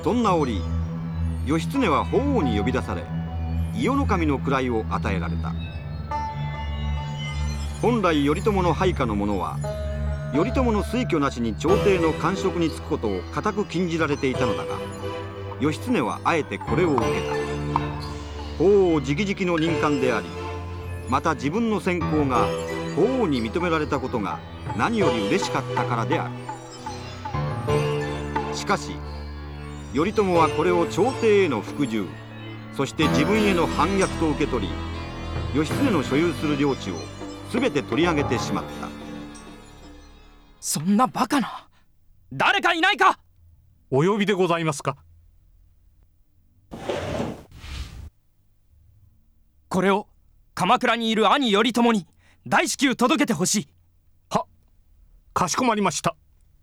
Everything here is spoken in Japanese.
そんな折義経は法皇に呼び出され伊予守の位を与えられた。本来頼朝の配下の者は頼朝の推挙なしに朝廷の官職に就くことを固く禁じられていたのだが、義経はあえてこれを受けた。法皇直々の任官であり、また自分の選考が法皇に認められたことが何より嬉しかったからである。しかし頼朝はこれを朝廷への服従、そして自分への反逆と受け取り、義経の所有する領地を全て取り上げてしまった。 そんなバカな。誰かいないか。 お呼びでございますか。 これを鎌倉にいる兄頼朝に大至急届けてほしい。 は、かしこまりました。